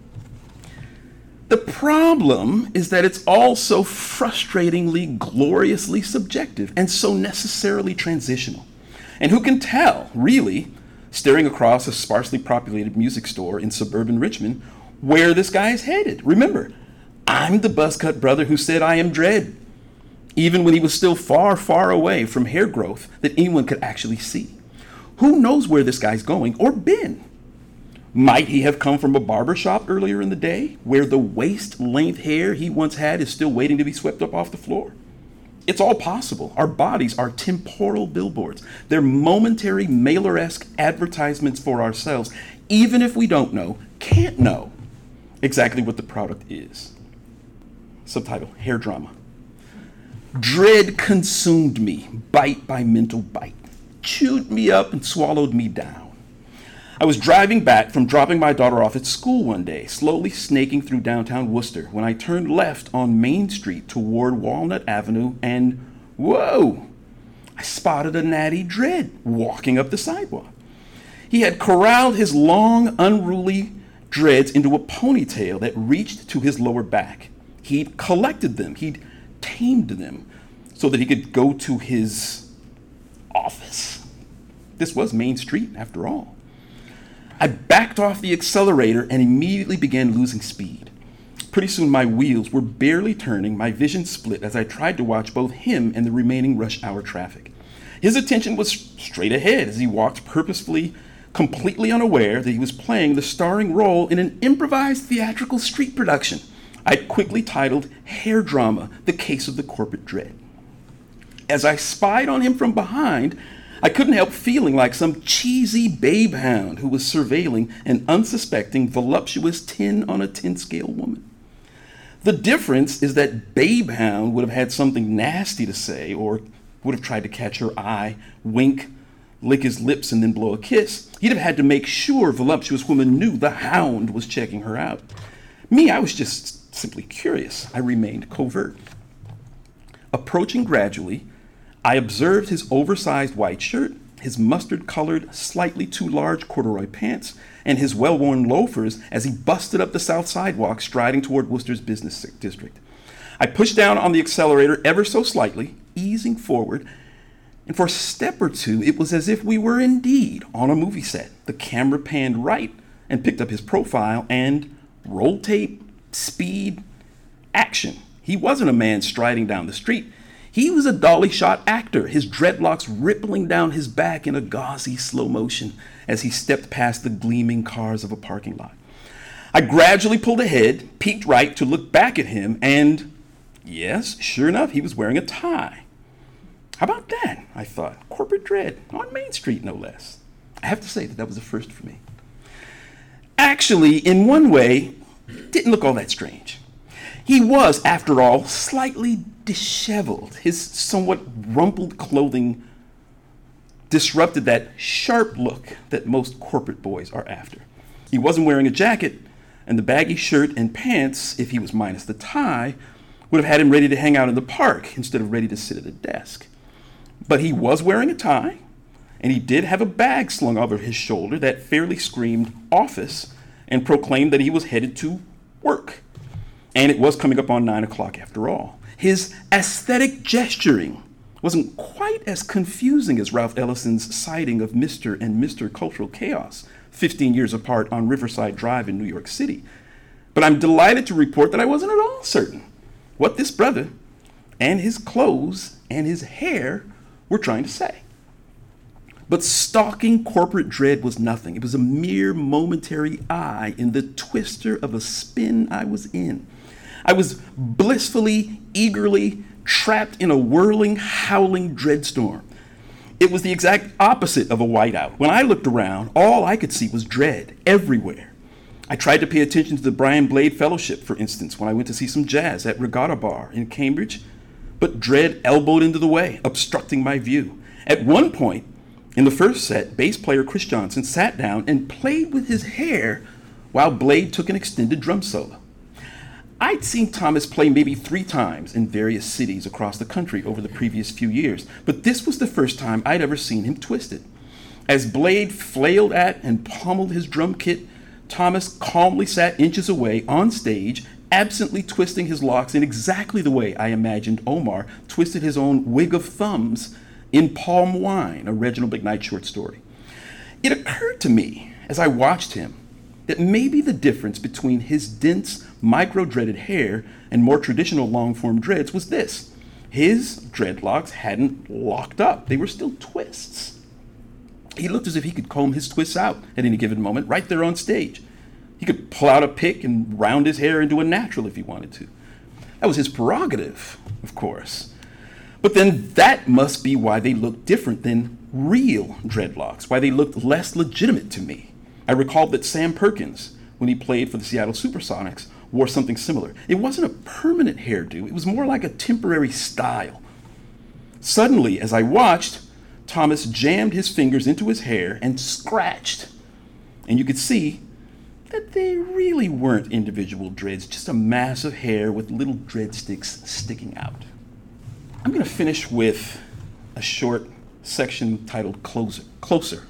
The problem is that it's all so frustratingly, gloriously subjective and so necessarily transitional. And who can tell, really, staring across a sparsely populated music store in suburban Richmond, where this guy is headed? Remember, I'm the buzzcut brother who said I am dread, even when he was still far, far away from hair growth that anyone could actually see. Who knows where this guy's going or been? Might he have come from a barber shop earlier in the day, where the waist-length hair he once had is still waiting to be swept up off the floor? It's all possible. Our bodies are temporal billboards. They're momentary mailer-esque advertisements for ourselves, even if we don't know, can't know, exactly what the product is. Subtitle, Hair Drama. Dread consumed me, bite by mental bite, chewed me up and swallowed me down. I was driving back from dropping my daughter off at school one day, slowly snaking through downtown Worcester, when I turned left on Main Street toward Walnut Avenue, and whoa, I spotted a natty dread walking up the sidewalk. He had corralled his long, unruly dreads into a ponytail that reached to his lower back. He'd collected them, he'd tamed them, so that he could go to his office. This was Main Street, after all. I backed off the accelerator and immediately began losing speed. Pretty soon my wheels were barely turning, my vision split as I tried to watch both him and the remaining rush hour traffic. His attention was straight ahead as he walked purposefully, completely unaware that he was playing the starring role in an improvised theatrical street production I'd quickly titled Hair Drama, The Case of the Corporate Dread. As I spied on him from behind, I couldn't help feeling like some cheesy babe hound who was surveilling an unsuspecting, voluptuous ten on a ten scale woman. The difference is that babe hound would have had something nasty to say, or would have tried to catch her eye, wink, lick his lips, and then blow a kiss. He'd have had to make sure voluptuous woman knew the hound was checking her out. Me, I was just simply curious. I remained covert. Approaching gradually, I observed his oversized white shirt, his mustard-colored, slightly too large corduroy pants, and his well-worn loafers as he busted up the south sidewalk, striding toward Worcester's business district. I pushed down on the accelerator ever so slightly, easing forward, and for a step or two, it was as if we were indeed on a movie set. The camera panned right and picked up his profile, and roll tape, speed, action. He wasn't a man striding down the street. He was a dolly shot actor, his dreadlocks rippling down his back in a gauzy slow motion as he stepped past the gleaming cars of a parking lot. I gradually pulled ahead, peeked right to look back at him, and yes, sure enough, he was wearing a tie. How about that? I thought. Corporate dread on Main Street, no less. I have to say that that was a first for me. Actually, in one way, it didn't look all that strange. He was, after all, slightly disheveled. His somewhat rumpled clothing disrupted that sharp look that most corporate boys are after. He wasn't wearing a jacket, and the baggy shirt and pants, if he was minus the tie, would have had him ready to hang out in the park instead of ready to sit at a desk. But he was wearing a tie, and he did have a bag slung over his shoulder that fairly screamed office and proclaimed that he was headed to work. And it was coming up on nine o'clock after all. His aesthetic gesturing wasn't quite as confusing as Ralph Ellison's sighting of Mister and Mister Cultural Chaos fifteen years apart on Riverside Drive in New York City. But I'm delighted to report that I wasn't at all certain what this brother and his clothes and his hair were trying to say. But stalking corporate dread was nothing. It was a mere momentary eye in the twister of a spin I was in. I was blissfully, eagerly trapped in a whirling, howling dreadstorm. It was the exact opposite of a whiteout. When I looked around, all I could see was dread everywhere. I tried to pay attention to the Brian Blade Fellowship, for instance, when I went to see some jazz at Regatta Bar in Cambridge, but dread elbowed into the way, obstructing my view. At one point, in the first set, bass player Chris Johnson sat down and played with his hair while Blade took an extended drum solo. I'd seen Thomas play maybe three times in various cities across the country over the previous few years, but this was the first time I'd ever seen him twisted. As Blade flailed at and pommeled his drum kit, Thomas calmly sat inches away on stage, absently twisting his locks in exactly the way I imagined Omar twisted his own wig of thumbs in Palm Wine, a Reginald McKnight short story. It occurred to me as I watched him that maybe the difference between his dense, micro-dreaded hair and more traditional long-form dreads was this. His dreadlocks hadn't locked up. They were still twists. He looked as if he could comb his twists out at any given moment right there on stage. He could pull out a pick and round his hair into a natural if he wanted to. That was his prerogative, of course. But then that must be why they looked different than real dreadlocks, why they looked less legitimate to me. I recalled that Sam Perkins, when he played for the Seattle Supersonics, wore something similar. It wasn't a permanent hairdo. It was more like a temporary style. Suddenly, as I watched, Thomas jammed his fingers into his hair and scratched. And you could see that they really weren't individual dreads, just a mass of hair with little dread sticks sticking out. I'm going to finish with a short section titled Closer. Closer.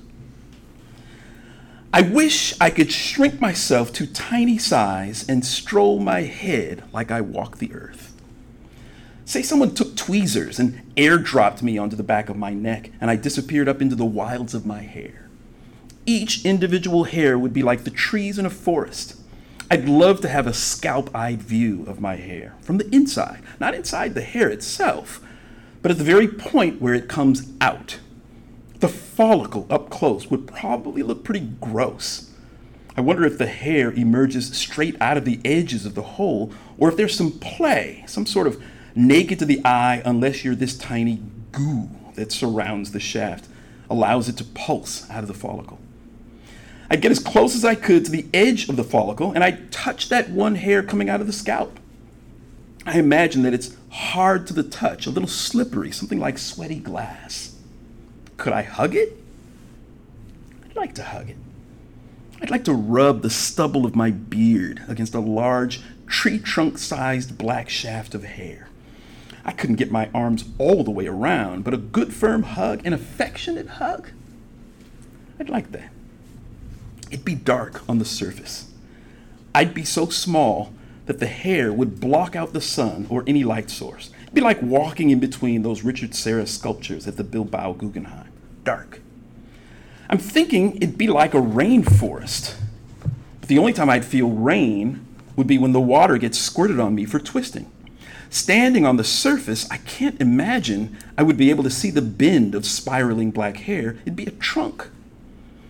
I wish I could shrink myself to tiny size and stroll my head like I walk the earth. Say someone took tweezers and airdropped me onto the back of my neck and I disappeared up into the wilds of my hair. Each individual hair would be like the trees in a forest. I'd love to have a scalp-eyed view of my hair from the inside, not inside the hair itself, but at the very point where it comes out. The follicle up close would probably look pretty gross. I wonder if the hair emerges straight out of the edges of the hole, or if there's some play, some sort of naked to the eye unless you're this tiny goo that surrounds the shaft, allows it to pulse out of the follicle. I'd get as close as I could to the edge of the follicle, and I'd touch that one hair coming out of the scalp. I imagine that it's hard to the touch, a little slippery, something like sweaty glass. Could I hug it? I'd like to hug it. I'd like to rub the stubble of my beard against a large, tree trunk-sized black shaft of hair. I couldn't get my arms all the way around, but a good firm hug, an affectionate hug, I'd like that. It'd be dark on the surface. I'd be so small that the hair would block out the sun or any light source. It'd be like walking in between those Richard Serra sculptures at the Bilbao Guggenheim. Dark. I'm thinking it'd be like a rainforest. But the only time I'd feel rain would be when the water gets squirted on me for twisting. Standing on the surface, I can't imagine I would be able to see the bend of spiraling black hair. It'd be a trunk.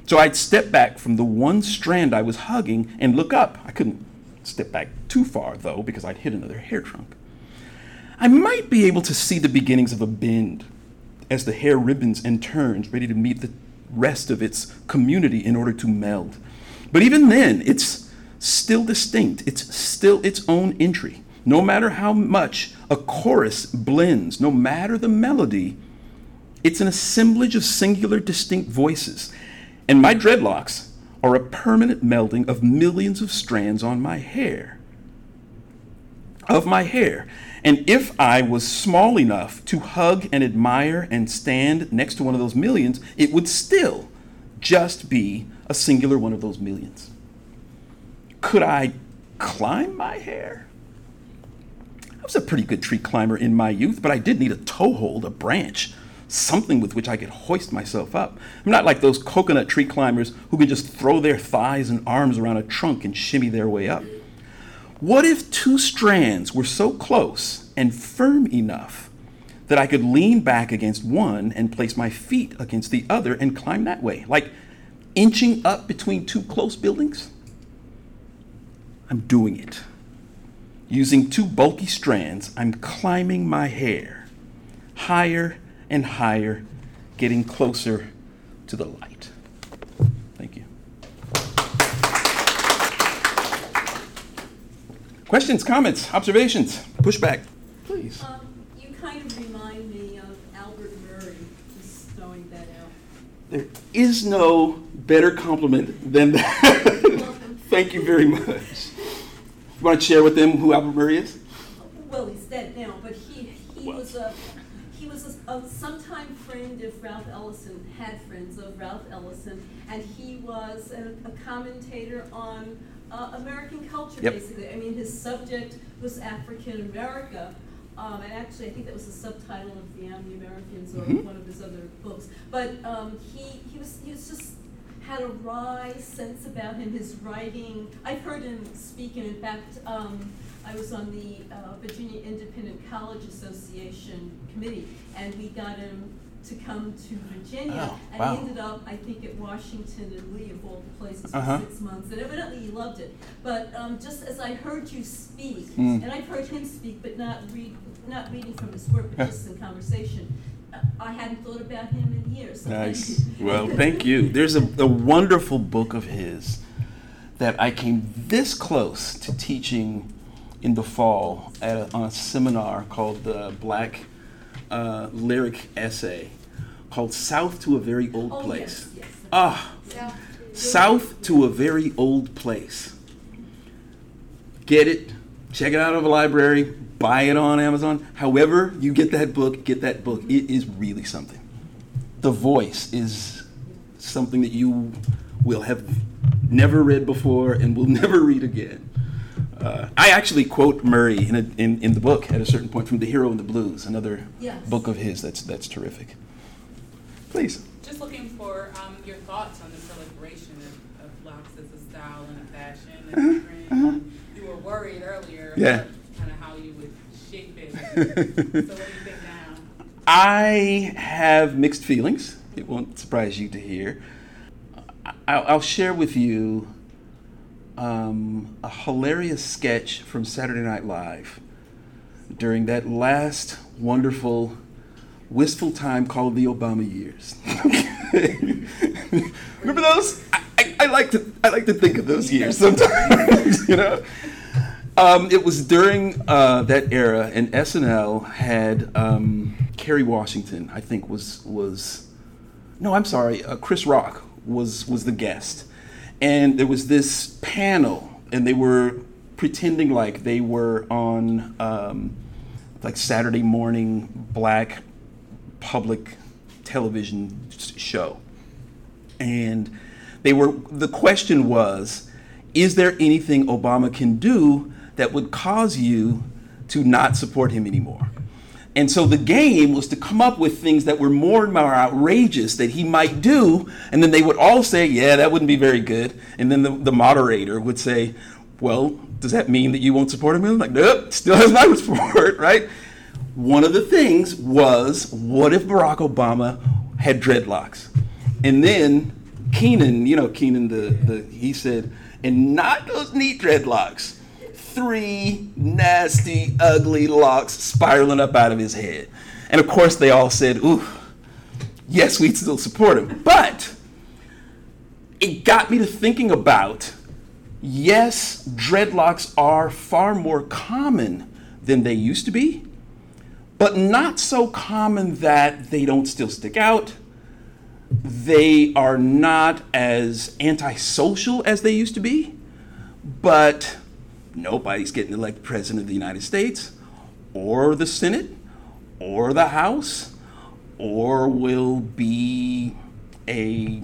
So I'd step back from the one strand I was hugging and look up. I couldn't step back too far, though, because I'd hit another hair trunk. I might be able to see the beginnings of a bend as the hair ribbons and turns, ready to meet the rest of its community in order to meld. But even then, it's still distinct. It's still its own entry. No matter how much a chorus blends, no matter the melody, it's an assemblage of singular, distinct voices. And my dreadlocks are a permanent melding of millions of strands on my hair. Of my hair. And if I was small enough to hug and admire and stand next to one of those millions, it would still just be a singular one of those millions. Could I climb my hair? I was a pretty good tree climber in my youth, but I did need a toehold, a branch, something with which I could hoist myself up. I'm not like those coconut tree climbers who can just throw their thighs and arms around a trunk and shimmy their way up. What if two strands were so close and firm enough that I could lean back against one and place my feet against the other and climb that way, like inching up between two close buildings? I'm doing it. Using two bulky strands, I'm climbing my hair, higher and higher, getting closer to the light. Thank you. Questions, comments, observations, pushback, please. Um, you kind of remind me of Albert Murray, just throwing that out. There is no better compliment than that. Thank you very much. You want to share with them who Albert Murray is? Well, he's dead now, but he he Well. was a he was a, a sometime friend of Ralph Ellison, had friends of Ralph Ellison, and he was a, a commentator on uh, American culture, Yep. basically. I mean, his subject was African America, um, and actually, I think that was the subtitle of The Am the Americans, or Mhm. one of his other books. But um, he he was he was just. had a wry sense about him, his writing. I've heard him speak, and in fact, um, I was on the uh, Virginia Independent College Association committee, and we got him to come to Virginia, Oh, and wow. he ended up, I think, at Washington and Lee, of all the places, for Uh-huh. six months, and evidently he loved it. But um, just as I heard you speak, Mm. and I've heard him speak, but not read, not reading from his work, but just in conversation, I hadn't thought about him in years. So thank Nice. you. Well, thank you. There's a, a wonderful book of his that I came this close to teaching in the fall at a, on a seminar called the Black uh, Lyric Essay, called South to a Very Old Oh, Place. yes, yes. Ah, South to a Very Old Place. Get it, check it out of a library, buy it on Amazon. However you get that book, get that book. It is really something. The voice is something that you will have never read before and will never read again. Uh, I actually quote Murray in, a, in in the book at a certain point from The Hero and the Blues, another Yes. book of his that's that's terrific. Please. Just looking for um, your thoughts on the proliferation of, of locks as a style and a fashion and a trend. Uh-huh. You were worried earlier Yeah. about kind of how you would shape it. So what do you think now? I have mixed feelings. It won't surprise you to hear. I'll, I'll share with you um, a hilarious sketch from Saturday Night Live during that last wonderful, wistful time called the Obama years. Remember those? I, I, I like to I like to think of those years sometimes. You know. Um, it was during uh, that era, and S N L had um, Kerry Washington, I think, was was no, I'm sorry, uh, Chris Rock was was the guest, and there was this panel, and they were pretending like they were on um, like Saturday morning black public television show, and they were. The question was, is there anything Obama can do that would cause you to not support him anymore? And so the game was to come up with things that were more and more outrageous that he might do, and then they would all say, yeah, that wouldn't be very good. And then the, the moderator would say, well, does that mean that you won't support him? And I'm like, nope, still has my support, right? One of the things was, what if Barack Obama had dreadlocks? And then Keenan, you know, Keenan, the, the he said, and not those neat dreadlocks. Three nasty, ugly locks spiraling up out of his head. And of course, they all said, ooh, yes, we'd still support him. But it got me to thinking about, yes, dreadlocks are far more common than they used to be, but not so common that they don't still stick out. They are not as antisocial as they used to be, but nobody's getting elected president of the United States or the Senate or the House, or will be a,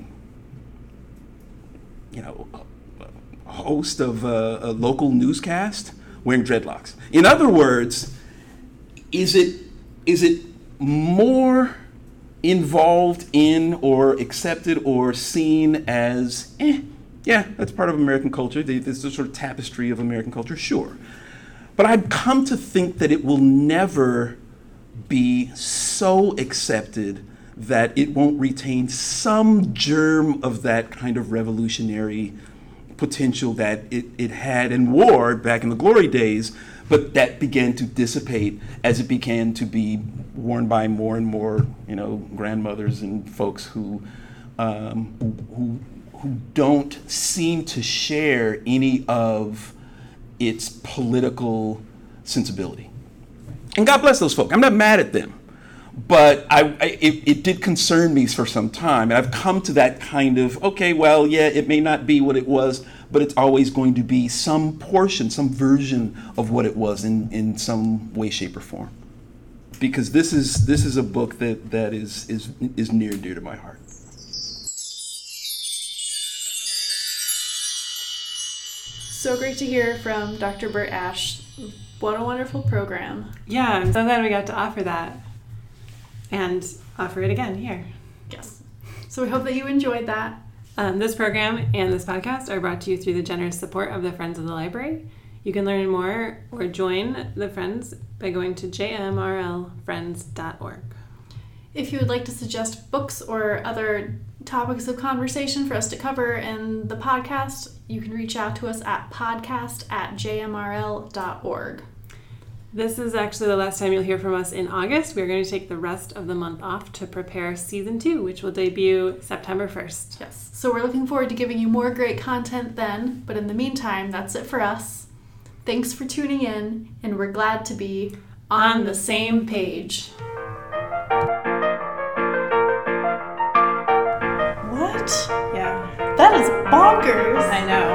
you know, a host of a, a local newscast wearing dreadlocks. In other words, is it is it more involved in or accepted or seen as, eh, yeah, that's part of American culture. This is sort of tapestry of American culture, sure. But I've come to think that it will never be so accepted that it won't retain some germ of that kind of revolutionary potential that it, it had and wore back in the glory days, but that began to dissipate as it began to be worn by more and more, you know, grandmothers and folks who um, who, who who don't seem to share any of its political sensibility. And God bless those folks. I'm not mad at them. But I, I it, it did concern me for some time. And I've come to that kind of, okay, well, yeah, it may not be what it was, but it's always going to be some portion, some version of what it was in, in some way, shape, or form. Because this is this is a book that, that is, is is near and dear to my heart. So great to hear from Doctor Bert Ash. What a wonderful program. Yeah, I'm so glad we got to offer that and offer it again here. Yes. So we hope that you enjoyed that. Um, this program and this podcast are brought to you through the generous support of the Friends of the Library. You can learn more or join the Friends by going to j m r l friends dot org. If you would like to suggest books or other topics of conversation for us to cover in the podcast, you can reach out to us at podcast at j m r l dot org. This is actually the last time you'll hear from us in August. We're going to take the rest of the month off to prepare season two, which will debut September first. Yes, so we're looking forward to giving you more great content then, but in the meantime, that's it for us. Thanks for tuning in, and we're glad to be on the same page. What? Yeah. That is bonkers! I know.